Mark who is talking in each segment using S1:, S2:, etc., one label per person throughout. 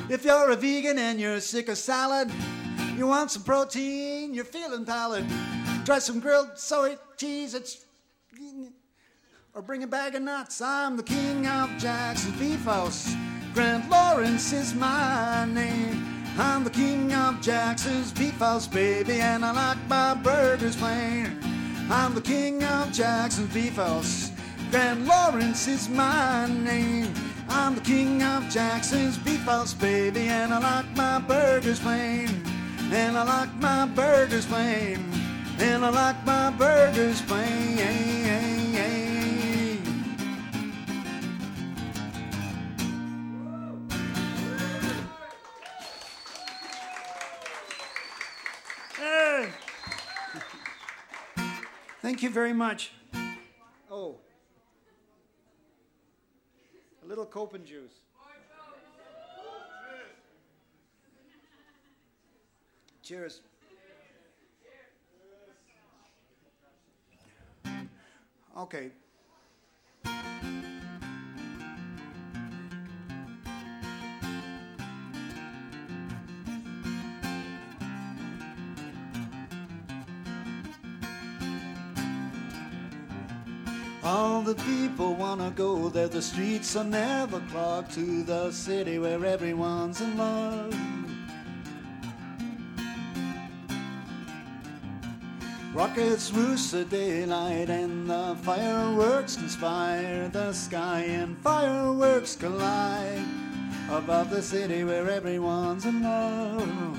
S1: If you're a vegan and you're sick of salad, you want some protein, you're feeling pallid, try some grilled soy cheese, or bring a bag of nuts. I'm the king of Jackson's Beef House. Grant Lawrence is my name. I'm the king of Jackson's Beef House, baby, and I like my burgers plain. I'm the king of Jackson's Beef House. Grant Lawrence is my name. I'm the king of Jackson's Beef House, baby, and I like my burgers plain. And I like my burgers plain. And I like my burgers plain. Thank you very much. Oh, a little Copen juice. Cheers. Okay. All the people wanna go there, the streets are never clogged, to the city where everyone's in love. Rockets roost the daylight and the fireworks conspire the sky, and fireworks collide above the city where everyone's in love.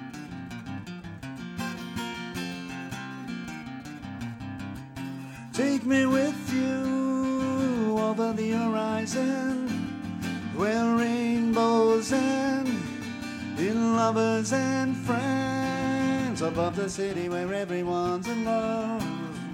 S1: Take me with you over the horizon, where rainbows end in lovers and friends, above the city where everyone's in love.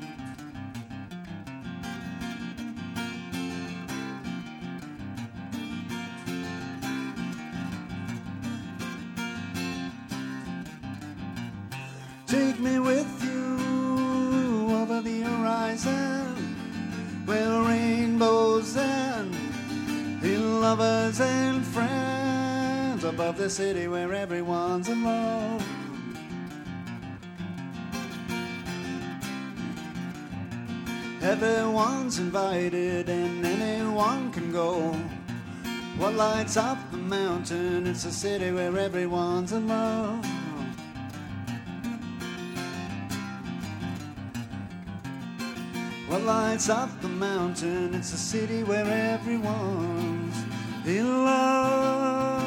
S1: Take me with you over the horizon, where rainbows end in lovers and friends, above the city where everyone's in love. Everyone's invited and anyone can go. What lights up the mountain? It's a city where everyone's in love. What lights up the mountain? It's a city where everyone's in love.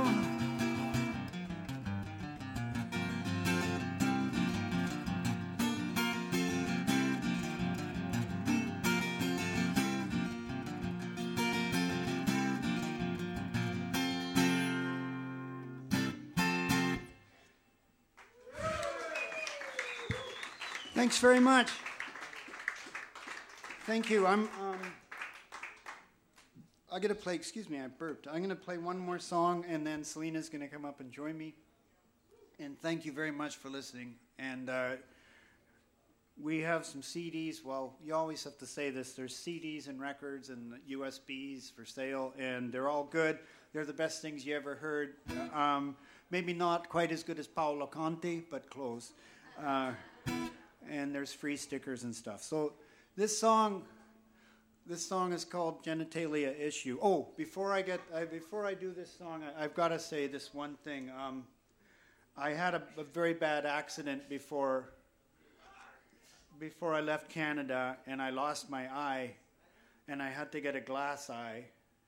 S1: Thanks very much. Thank you. I'm gonna play. Excuse me, I burped. I'm gonna play one more song, and then Selena's gonna come up and join me. And thank you very much for listening. And we have some CDs. Well, you always have to say this. There's CDs and records and USBs for sale, and they're all good. They're the best things you ever heard. Maybe not quite as good as Paolo Conte, but close. And there's free stickers and stuff. So. This song is called Genitalia Issue. Oh, before I do this song, I've got to say this one thing. I had a very bad accident before I left Canada, and I lost my eye, and I had to get a glass eye.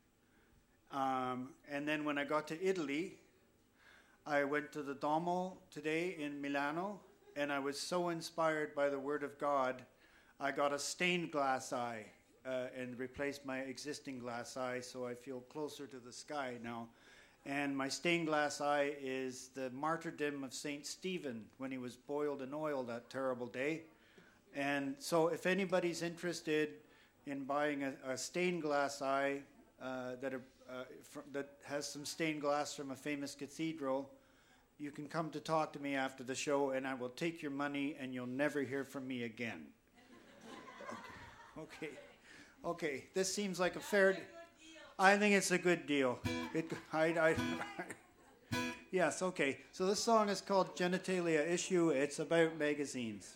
S1: And then when I got to Italy, I went to the Duomo today in Milano, and I was so inspired by the Word of God. I got a stained glass eye and replaced my existing glass eye, so I feel closer to the sky now. And my stained glass eye is the martyrdom of St. Stephen when he was boiled in oil that terrible day. And so if anybody's interested in buying a stained glass eye that has some stained glass from a famous cathedral, you can come to talk to me after the show, and I will take your money, and you'll never hear from me again. Okay. This seems like a fair. I think it's a good deal. Yes, okay. So this song is called Genitalia Issue. It's about magazines.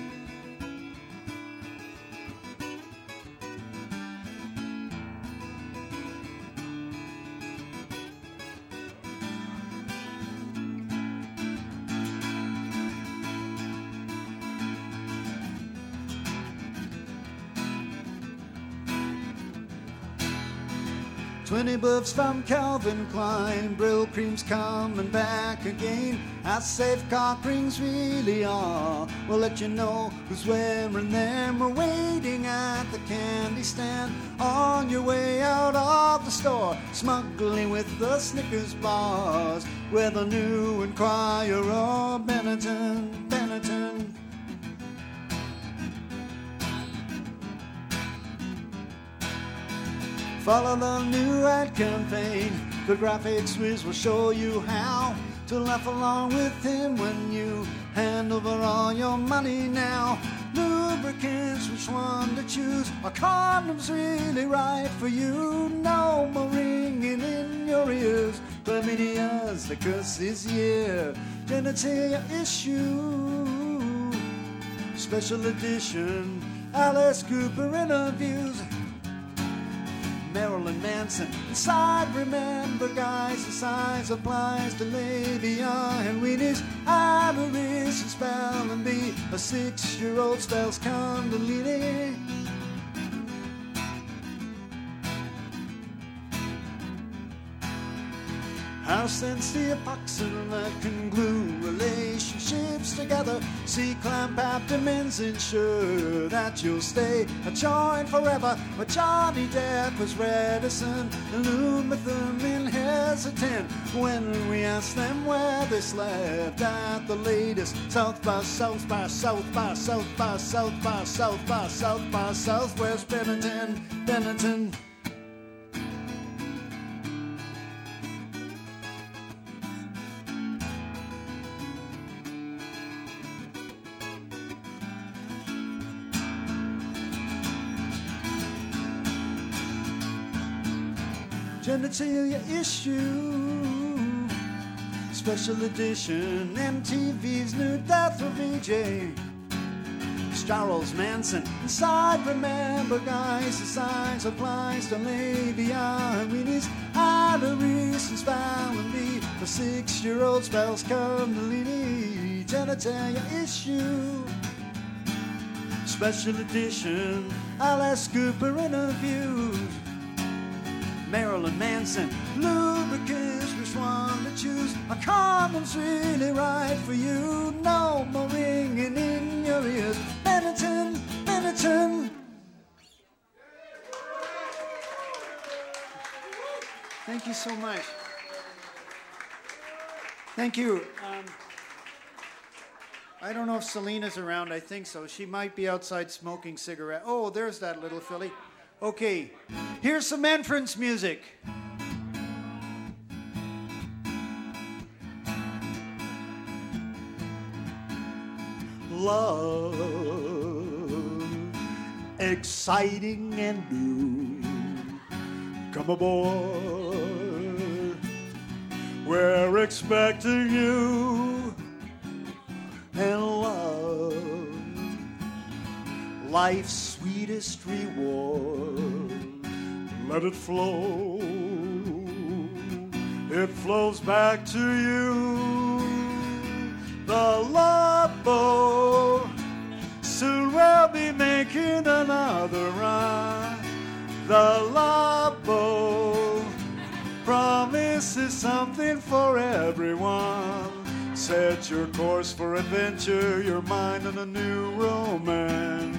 S1: 20 buffs from Calvin Klein, Brill creams coming back again. How safe cock rings really are. We'll let you know who's wearing them. We're waiting at the candy stand on your way out of the store, smuggling with the Snickers bars, with a new Enquirer or Benetton, Benetton. Follow the new ad campaign. The graphics whiz will show you how to laugh along with him when you hand over all your money now. Lubricants, which one to choose? Are condoms really right for you? No more ringing in your ears. Chlamydia's the curse this year. Genitalia Issue, special edition. Alice Cooper interviews Marilyn Manson. Inside, remember, guys, the size applies to labia and weenies. Iris and spell and B. A 6-year-old spells Kundalini. How sense the epoxy that can glue relationships together. C-clamp abdomens ensure that you'll stay a joint forever. But Johnny Depp was reticent, and Uma Thurman hesitant when we asked them where they slept at the latest South by South by South by South by South by South by South by Southwest Benetton, Benetton. Genitalia Issue, special edition. MTV's new Death of VJ. Charles Manson. Inside, remember, guys, the size applies to labia and weenies. Iris and spell and B. The 6-year-old spells Kundalini. Genitalia Issue, special edition. Alice Cooper interviews Marilyn Manson. Lubricants, which one to choose? A condom's really right for you. No more ringing in your ears. Benetton, Benetton. Thank you so much. Thank you. I don't know if Selena's around. I think so. She might be outside smoking cigarette. Oh, there's that little filly. Okay, here's some entrance music. Love, exciting and new. Come aboard, we're expecting you. And love, life's sweetest reward. Let it flow, it flows back to you. The love boat, soon we'll be making another run. The love boat promises something for everyone. Set your course for adventure, your mind in a new romance.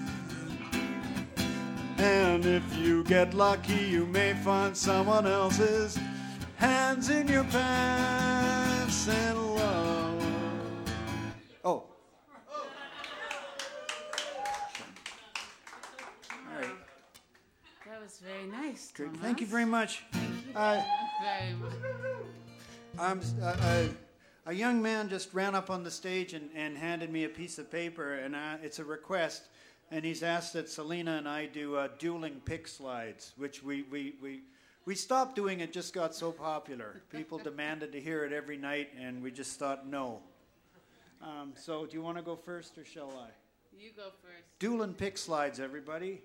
S1: And if you get lucky, you may find someone else's hands in your pants and love. Oh. All right.
S2: That was very nice,
S1: Great.
S2: Thomas.
S1: Thank you very much.
S2: Thank you very much.
S1: A young man just ran up on the stage and handed me a piece of paper, and it's a request. And he's asked that Selena and I do dueling pick slides, which we We stopped doing it, just got so popular. People demanded to hear it every night, and we just thought no. So do you want to go first, or shall I?
S2: You go first.
S1: Dual and pick slides, everybody.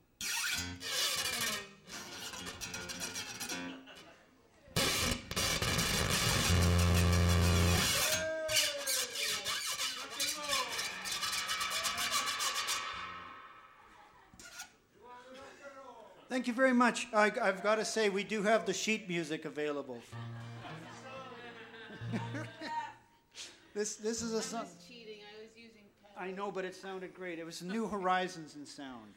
S1: Thank you very much. I've got to say, we do have the sheet music available. This is a song.
S2: I was cheating. I was using pen.
S1: I know, but it sounded great. It was New Horizons in sound.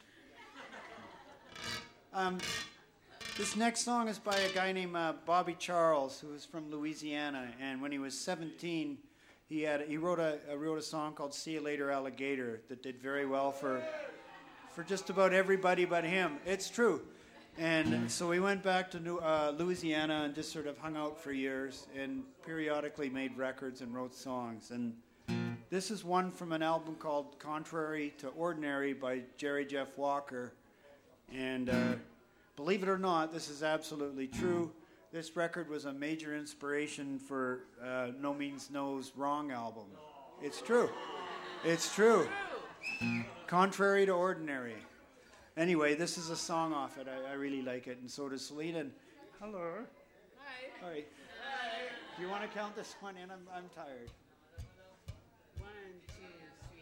S1: This next song is by a guy named Bobby Charles, who is from Louisiana. And when he was 17, he wrote a song called "See You Later, Alligator" that did very well for just about everybody but him. It's true. And so we went back to Louisiana and just sort of hung out for years and periodically made records and wrote songs. And this is one from an album called Contrary to Ordinary by Jerry Jeff Walker. And believe it or not, this is absolutely true. This record was a major inspiration for No Means No's Wrong album. It's true. It's true. Contrary to Ordinary. Anyway, this is a song off it. I really like it, and so does Selena. Hello.
S2: Hi.
S1: All right.
S2: Hi.
S1: Do you want to count this one in? I'm tired.
S2: 1, 2, 3.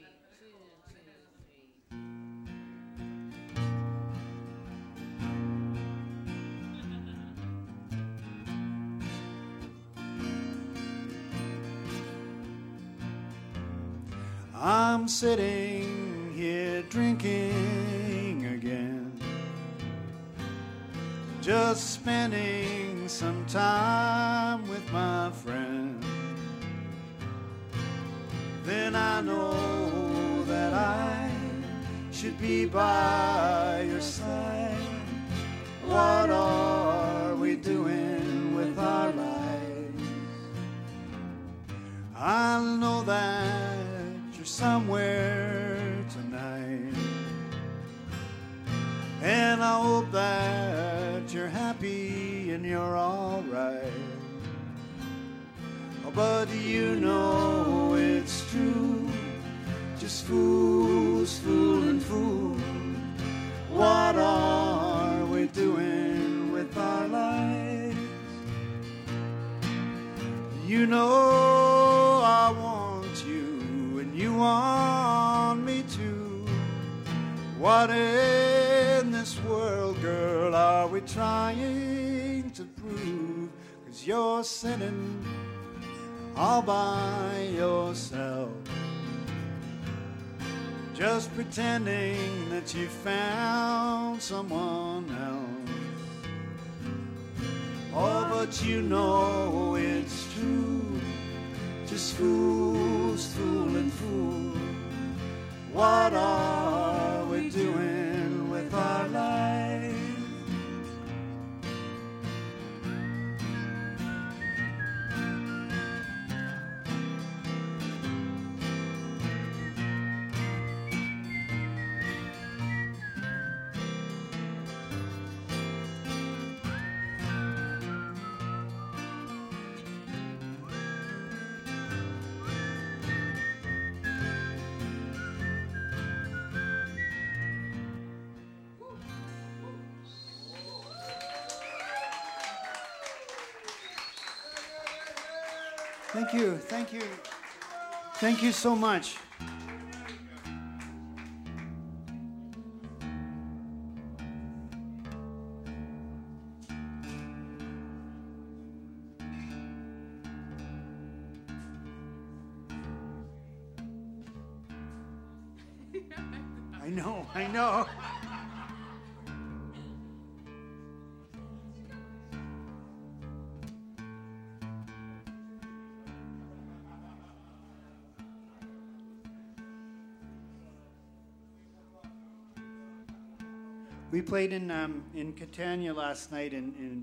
S2: 2, 2, 3.
S1: I'm sitting here drinking again, just spending some time with my friend. Then I know that I should be by your side. What are we doing with our lives? I know that you're somewhere tonight, and I hope that you're happy and you're all right. But you know it's true, just fools fooling fools. What are we doing with our lives? You know I want you and you want me too. What in this world, girl, are we trying to prove? 'Cause you're sitting all by yourself, just pretending that you found someone else. Oh, but you know it's true, just fools fooling fools. What are we doing with our lives? Thank you, thank you. Thank you so much. I know. We played in Catania last night, and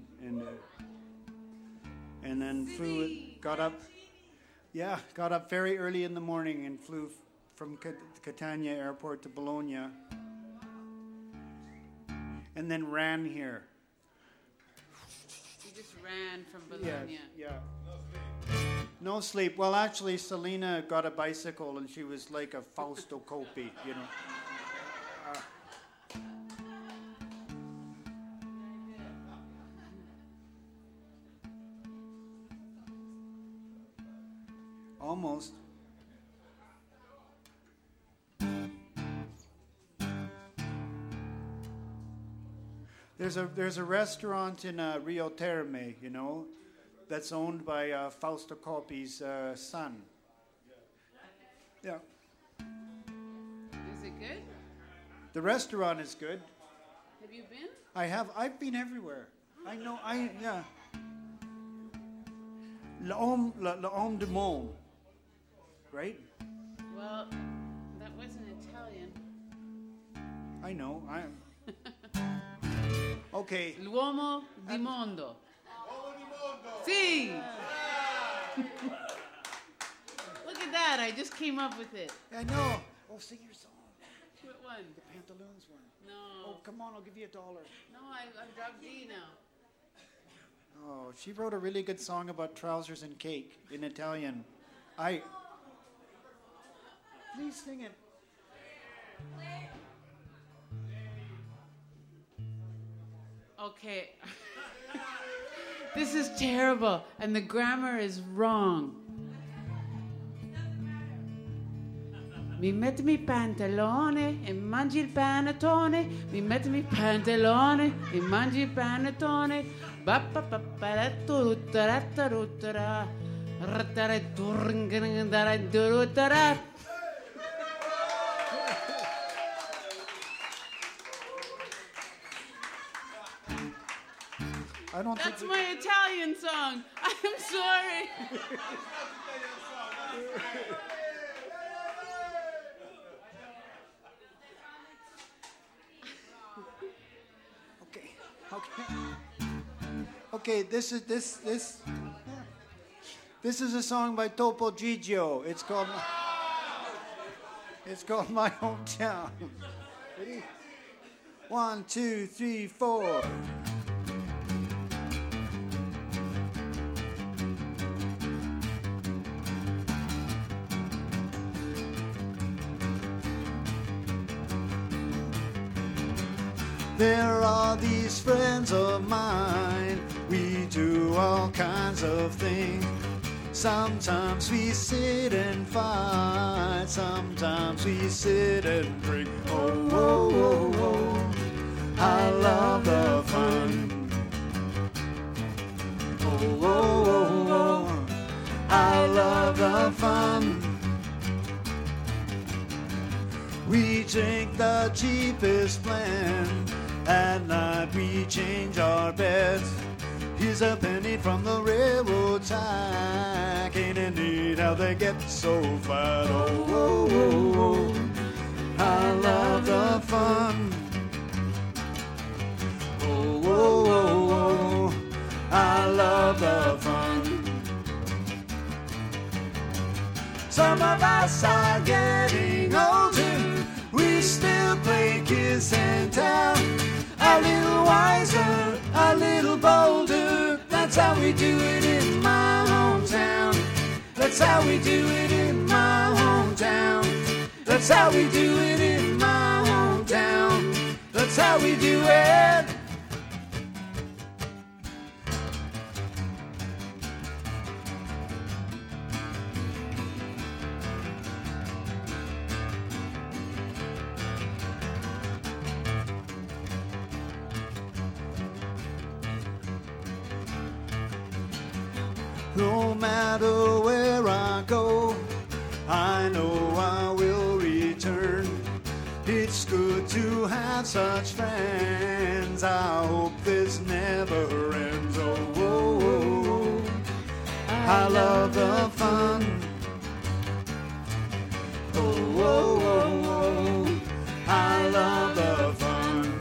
S1: then got up very early in the morning and flew from Catania airport to Bologna, and then ran here.
S2: ran from
S1: Yes,
S2: Bologna.
S1: yeah. No sleep. Well, actually, Selena got a bicycle, and she was like a Fausto Coppi, you know. Almost. There's a restaurant in Rio Terme, you know, that's owned by Fausto Coppi's son. Yeah.
S2: Is it good?
S1: The restaurant is good.
S2: Have you been?
S1: I've been everywhere. I know, yeah. L'Homme du Monde, right?
S2: Well, that wasn't Italian.
S1: I know, okay.
S2: L'uomo di mondo. Sì! Look at that, I just came up with it.
S1: I know. Oh, sing your song.
S2: What one?
S1: The Pantaloons one.
S2: No.
S1: Oh, come on, I'll give you $1.
S2: No, I've dropped D now.
S1: Oh, she wrote a really good song about trousers and cake in Italian. Please sing it.
S2: Okay. This is terrible, and the grammar is wrong. Mi metti mi pantalone e mangi il panettone. Mi metti mi pantalone e mangi il panettone. Ba ba ba ba da tu da da da da da. Rattare turngana da da da da.
S1: I don't
S2: That's
S1: think
S2: my Italian song. I'm sorry.
S1: Okay, this is a song by Topo Gigio. It's called My Hometown. Ready? 1, 2, 3, 4. There are these friends of mine, we do all kinds of things. Sometimes we sit and fight, sometimes we sit and drink. Oh, oh, oh, oh, I love the fun. Oh, oh, oh, oh, I love the fun. We drink the cheapest blend. At night we change our beds. Here's a penny from the railroad track. Ain't it neat how they get so fat? Oh, oh, oh, oh, I love the fun. Oh, oh, oh, oh, I love the fun. Some of us are getting older. We still play kiss and tell. A little wiser, a little bolder. That's how we do it in my hometown. That's how we do it in my hometown. That's how we do it in my hometown. That's how we do it. No matter where I go, I know I will return. It's good to have such friends. I hope this never ends. Oh, oh, oh, oh. I love the fun. Oh, oh, oh, oh. I love the fun.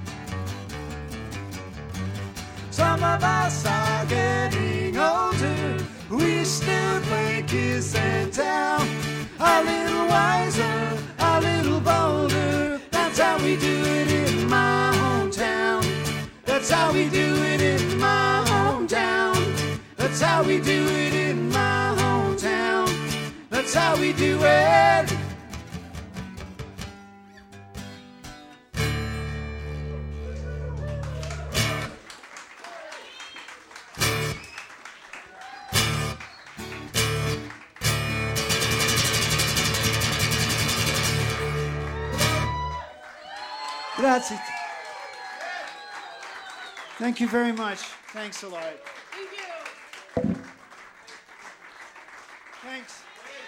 S1: Some of us are getting older. We still play kiss and tell. A little wiser, a little bolder. That's how we do it in my hometown. That's how we do it in my hometown. That's how we do it in my hometown. That's how we do it. Grazie. Thank you very much. Thanks a lot.
S2: Thank you.
S1: Thanks.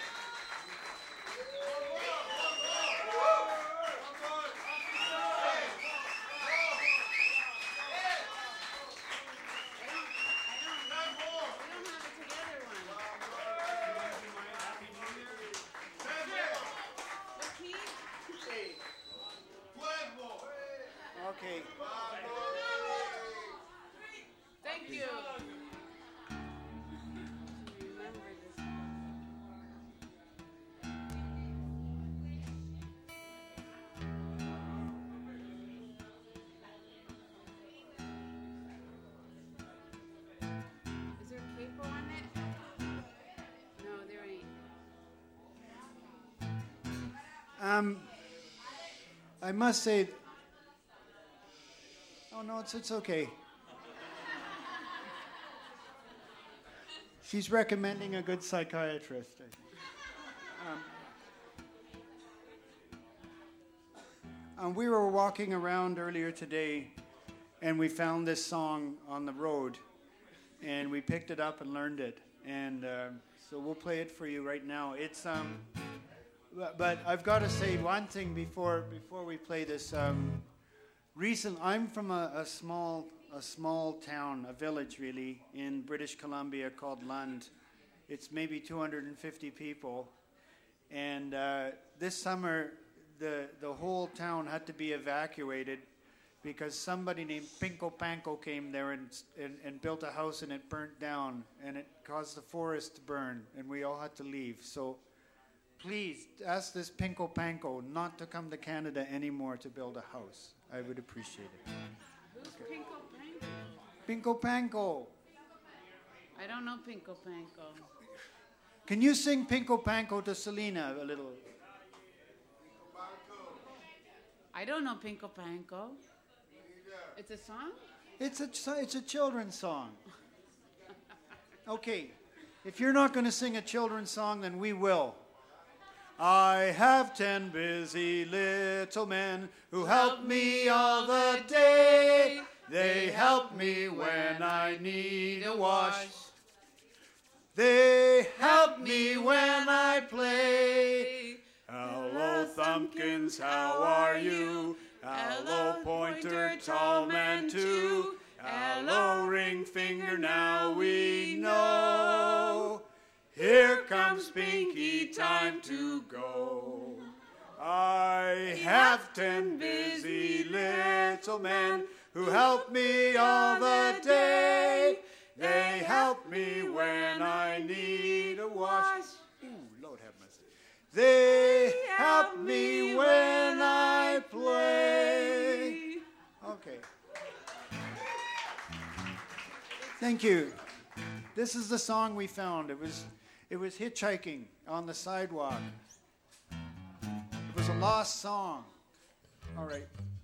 S1: Okay.
S2: Thank you. Is there capo on it? No, there ain't.
S1: I must say. Oh no, it's okay. She's recommending a good psychiatrist, I think. We were walking around earlier today, and we found this song on the road, and we picked it up and learned it, and so we'll play it for you right now. It's but I've got to say one thing before we play this. I'm from a small town, a village really, in British Columbia called Lund. It's maybe 250 people. And this summer, the whole town had to be evacuated because somebody named Pinko Panko came there and built a house and it burnt down. And it caused the forest to burn. And we all had to leave. So please ask this Pinko Panko not to come to Canada anymore to build a house. I would appreciate it.
S2: Who's Pinko Panko?
S1: Pinko Panko.
S2: I don't know Pinko Panko.
S1: Can you sing Pinko Panko to Selena a little?
S2: I don't know Pinko Panko. It's a song?
S1: It's a children's song. Okay. If you're not going to sing a children's song, then we will. I have 10 busy little men who help me all the day. They help me when I need a wash. They help me when I play. Hello, Thumbkins, how are you? Hello, Pointer, tall man too. Hello, Ring Finger, now we know. Here comes Pinky, time to go. I have 10 busy little men who help me all the day. They help me when I need a wash. Ooh, Lord have mercy. They help me when I play. Okay. Thank you. This is the song we found. It was hitchhiking on the sidewalk. It was a lost song. All right.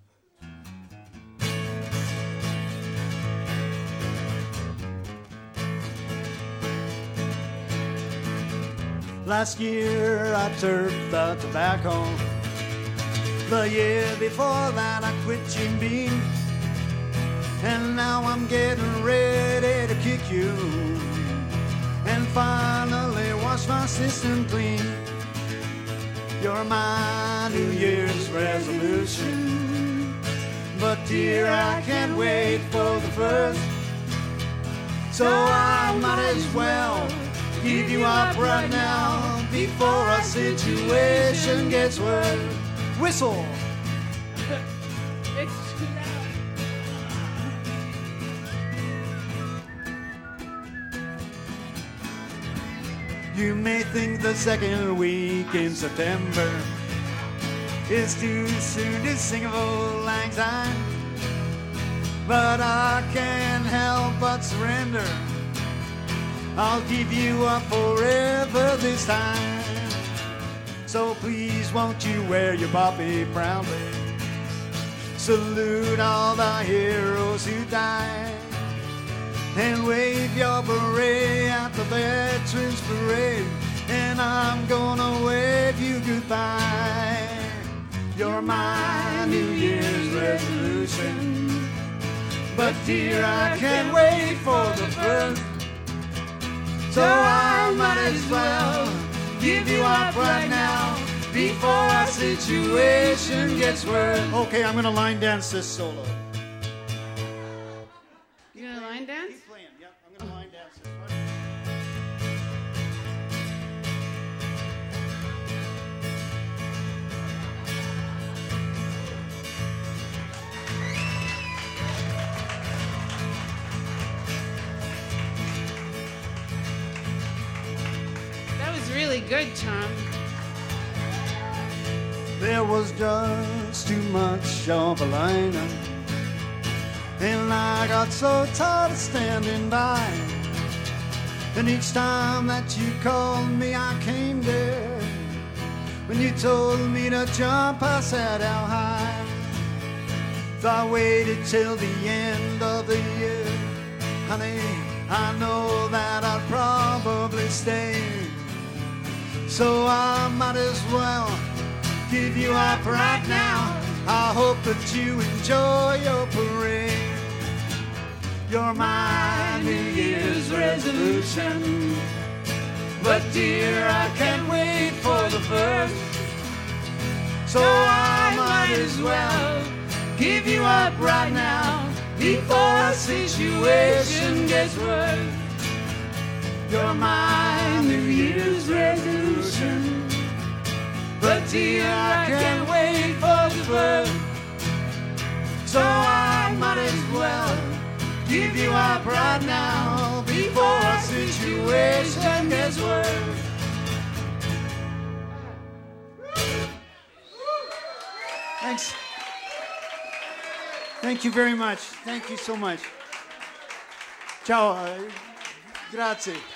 S1: Last year I turfed the tobacco. The year before that I quit Jim Beam. And now I'm getting ready to kick you. And finally wash my system clean. You're my New Year's resolution. But dear, I can't wait for the first. So I might as well give you up right now before our situation gets worse. Whistle.
S2: It's too loud.
S1: You may think the second week in September is too soon to sing of old lang syne, but I can't help but surrender. I'll give you up forever this time. So please won't you wear your boppy proudly. Salute all the heroes who died. And wave your beret at the Veterans Parade. And I'm gonna wave you goodbye. You're my New Year's resolution. But dear, I can't wait for the first. So I might as well give you up right now before our situation gets worse. Okay, I'm gonna line dance this solo.
S2: You gonna line dance?
S1: Keep playing. Yep, I'm gonna line dance this one.
S2: That was really good, Tom.
S1: There was just too much of a lineup, and I got so tired of standing by. And each time that you called me, I came there. When you told me to jump, I said how high. So I waited till the end of the year. Honey, I know that I'd probably stay. So I might as well give you up right now. I hope that you enjoy your parade. You're my New Year's resolution. But dear, I can't wait for the first. So I might as well give you up right now before our situation gets worse. You're my New Year's resolution. But dear, I can't wait for the first. So I might as well give you up right now before our situation gets worse. Thanks. Thank you very much. Thank you so much. Ciao. Grazie.